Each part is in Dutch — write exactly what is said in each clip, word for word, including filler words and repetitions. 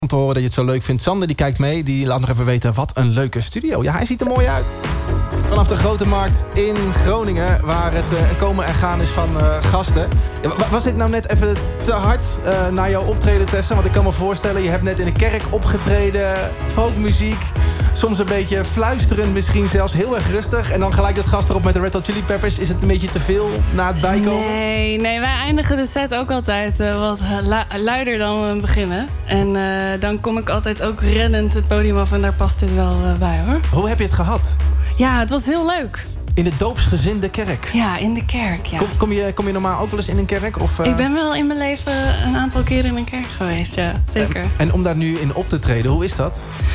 Om te horen dat je het zo leuk vindt. Sander die kijkt mee, die laat nog even weten wat een leuke studio. Ja, hij ziet er mooi uit. Vanaf de Grote Markt in Groningen, waar het uh, komen en gaan is van uh, gasten. Ja, was dit nou net even te hard uh, naar jouw optreden, Tessa? Want ik kan me voorstellen, je hebt net in een kerk opgetreden, folkmuziek. Soms een beetje fluisterend, misschien zelfs heel erg rustig. En dan gelijk dat gast erop met de Red Hot Chili Peppers. Is het een beetje te veel na het bijkomen? Nee, nee, wij eindigen de set ook altijd uh, wat lu- luider dan we beginnen. En uh, dan kom ik altijd ook rennend het podium af en daar past dit wel uh, bij, hoor. Hoe heb je het gehad? Ja, het was heel leuk. In de doopsgezinde kerk? Ja, in de kerk, ja. Kom, kom, je, kom je normaal ook wel eens in een kerk? Of, uh... Ik ben wel in mijn leven een aantal keren in een kerk geweest, ja. Zeker. En, en om daar nu in op te treden, hoe is dat?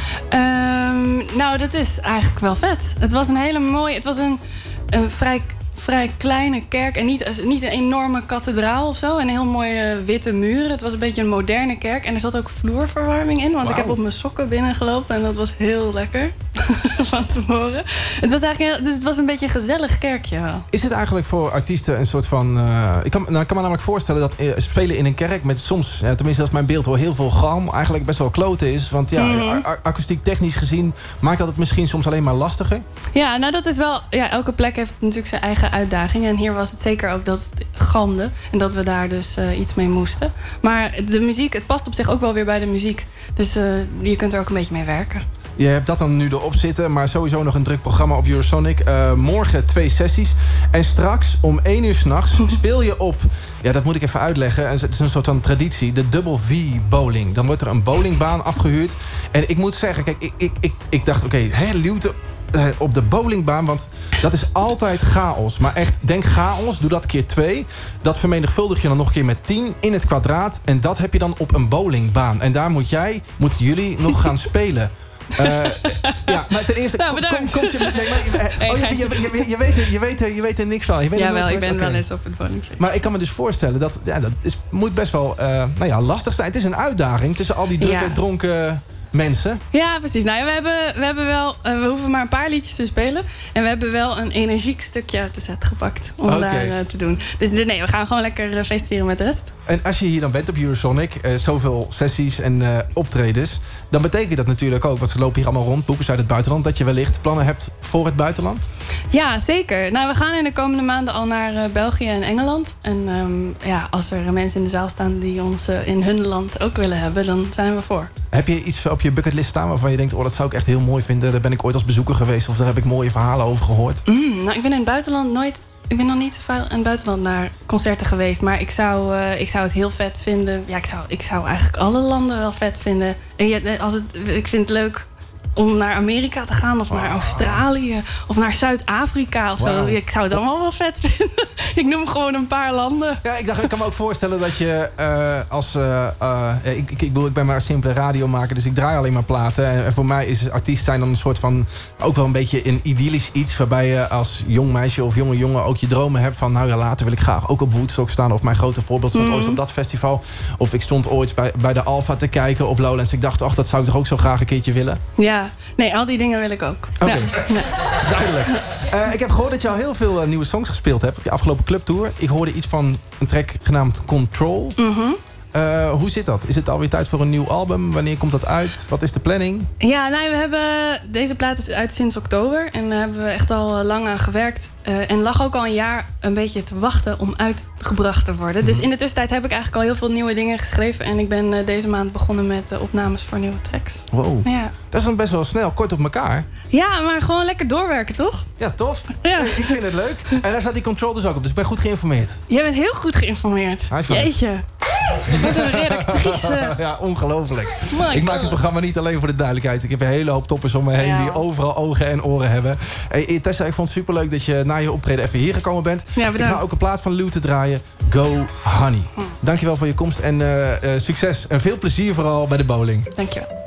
Um, nou, dat is eigenlijk wel vet. Het was een hele mooie... Het was een, een vrij, vrij kleine kerk. En niet, niet een enorme kathedraal of zo. En heel mooie witte muren. Het was een beetje een moderne kerk. En er zat ook vloerverwarming in. Want wow. Ik heb op mijn sokken binnengelopen. En dat was heel lekker. Van tevoren. Het was eigenlijk, dus het was een beetje een gezellig kerkje wel. Is het eigenlijk voor artiesten een soort van... Uh, ik, kan, nou, ik kan me namelijk voorstellen dat uh, spelen in een kerk... met soms, ja, tenminste dat is mijn beeld, hoor, heel veel galm... eigenlijk best wel kloten is. Want ja, mm-hmm. a- akoestiek technisch gezien... maakt dat het misschien soms alleen maar lastiger? Ja, nou dat is wel... Ja, elke plek heeft natuurlijk zijn eigen uitdagingen. En hier was het zeker ook dat het galmde. En dat we daar dus uh, iets mee moesten. Maar de muziek, het past op zich ook wel weer bij de muziek. Dus uh, je kunt er ook een beetje mee werken. Je hebt dat dan nu erop zitten, maar sowieso nog een druk programma op Eurosonic. Uh, morgen twee sessies. En straks om één uur 's nachts speel je op... Ja, dat moet ik even uitleggen. Het is een soort van traditie. De Double V Bowling. Dan wordt er een bowlingbaan afgehuurd. En ik moet zeggen, kijk, ik, ik, ik, ik dacht... Oké, okay, Luwte uh, op de bowlingbaan, want dat is altijd chaos. Maar echt, denk chaos, doe dat keer twee. Dat vermenigvuldig je dan nog een keer met tien in het kwadraat. En dat heb je dan op een bowlingbaan. En daar moet jij, moeten jullie nog gaan spelen. Uh, ja, maar ten eerste... Nou, bedankt. Kom, kom, kom je, nee, maar, oh, je, je, je, je, weet er, je, weet er, je weet er niks van. Je weet ja, wel, ik ben okay. wel eens op het bowlingveld. Maar ik kan me dus voorstellen, dat, ja, dat is, moet best wel uh, nou ja, lastig zijn. Het is een uitdaging tussen al die drukke, ja. dronken mensen. Ja, precies. Nou, we, hebben, we, hebben wel, uh, we hoeven maar een paar liedjes te spelen. En we hebben wel een energiek stukje uit de set gepakt om okay. daar uh, te doen. Dus nee, we gaan gewoon lekker uh, feestvieren met de rest. En als je hier dan bent op Eurosonic, uh, zoveel sessies en uh, optredens... dan betekent dat natuurlijk ook, want ze lopen hier allemaal rond, boekers uit het buitenland... dat je wellicht plannen hebt voor het buitenland? Ja, zeker. Nou, we gaan in de komende maanden al naar uh, België en Engeland. En um, ja, als er mensen in de zaal staan die ons uh, in hun land ook willen hebben... dan zijn we voor. Heb je iets op je bucketlist staan waarvan je denkt... oh, dat zou ik echt heel mooi vinden, daar ben ik ooit als bezoeker geweest... of daar heb ik mooie verhalen over gehoord? Mm, nou, ik ben in het buitenland nooit... Ik ben nog niet zo veel in het buitenland naar concerten geweest. Maar ik zou, uh, ik zou het heel vet vinden. Ja, ik zou, ik zou eigenlijk alle landen wel vet vinden. En ja, als het, ik vind het leuk om naar Amerika te gaan. Of naar Australië. Of naar Zuid-Afrika of wow. zo. Ik zou het allemaal wel vet vinden. Ik noem gewoon een paar landen. Ja, ik dacht, ik kan me ook voorstellen dat je uh, als... Uh, uh, ik, ik, ik, bedoel, ik ben maar een simpele radiomaker, dus ik draai alleen maar platen. En, en voor mij is artiest zijn dan een soort van... ook wel een beetje een idyllisch iets... waarbij je als jong meisje of jonge jongen ook je dromen hebt van... nou ja, later wil ik graag ook op Woodstock staan. Of mijn grote voorbeeld stond mm-hmm. ooit op dat festival. Of ik stond ooit bij, bij de Alpha te kijken op Lowlands. Ik dacht, ach, dat zou ik toch ook zo graag een keertje willen? Ja, nee, al die dingen wil ik ook. Oké, okay. Ja. Nee. Duidelijk. Uh, ik heb gehoord dat je al heel veel uh, nieuwe songs gespeeld hebt... op je afgelopen clubtour. Ik hoorde iets van een track genaamd Control. Mm-hmm. Uh, hoe zit dat? Is het alweer tijd voor een nieuw album? Wanneer komt dat uit? Wat is de planning? Ja, nou, we hebben... Deze plaat is uit sinds oktober. En daar hebben we echt al lang aan gewerkt. Uh, en lag ook al een jaar een beetje te wachten om uitgebracht te worden. Mm-hmm. Dus in de tussentijd heb ik eigenlijk al heel veel nieuwe dingen geschreven. En ik ben uh, deze maand begonnen met uh, opnames voor nieuwe tracks. Wow. Ja. Dat is dan best wel snel, kort op elkaar. Ja, maar gewoon lekker doorwerken, toch? Ja, tof. Ja. Ik vind het leuk. En daar staat die Control dus ook op. Dus ik ben goed geïnformeerd. Jij bent heel goed geïnformeerd. Jeetje. Je bent een redactrice. Ja, ongelooflijk. My ik maak God. het programma niet alleen voor de duidelijkheid. Ik heb een hele hoop toppers om me heen ja. die overal ogen en oren hebben. Hey, Tessa, ik vond het superleuk dat je na je optreden even hier gekomen bent. Ja, ik ga ook een plaat van Luwte draaien. Go Honey. Hm. Dankjewel voor je komst en uh, uh, succes. En veel plezier vooral bij de bowling. Dankjewel.